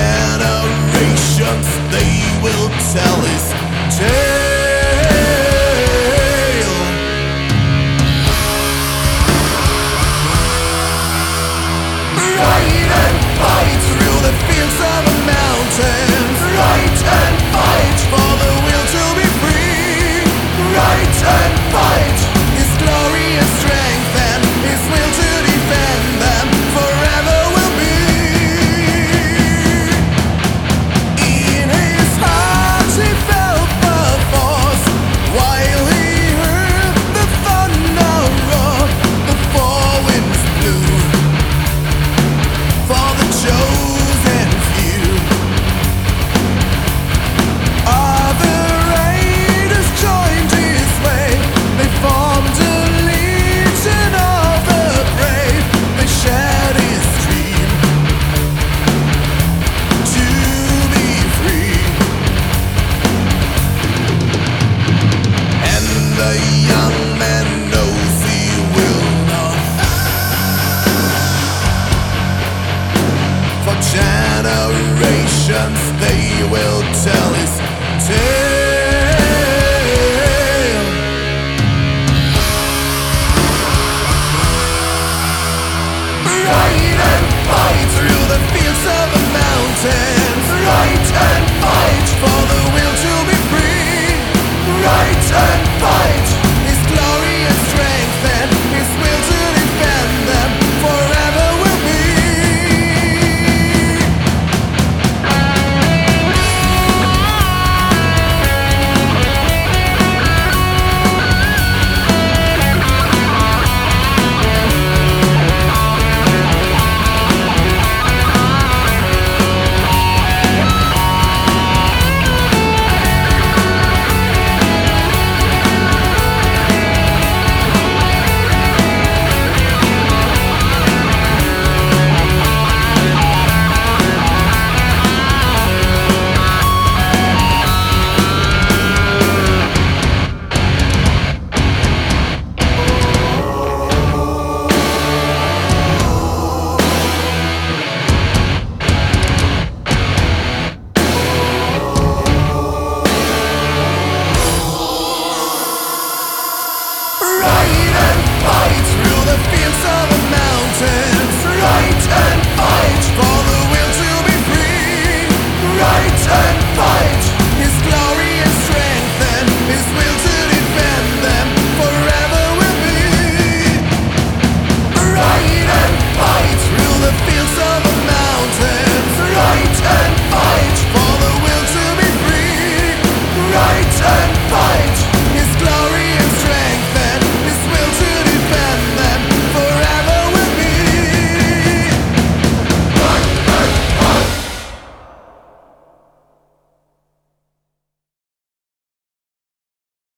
generations they will tell his tale. Ride and fight through the fields of the mountains. Ride and fight for the will to be free. Ride and fight his glory and strength, and his will to defend them forever will be. In his heart he felt the force while he heard the thunder roar. The four winds blew for the chosen few. Other raiders joined his way. They formed a legion of the brave. They shared his dream to be free. And the young man knows he will not. For generations they will tell his tale. Right.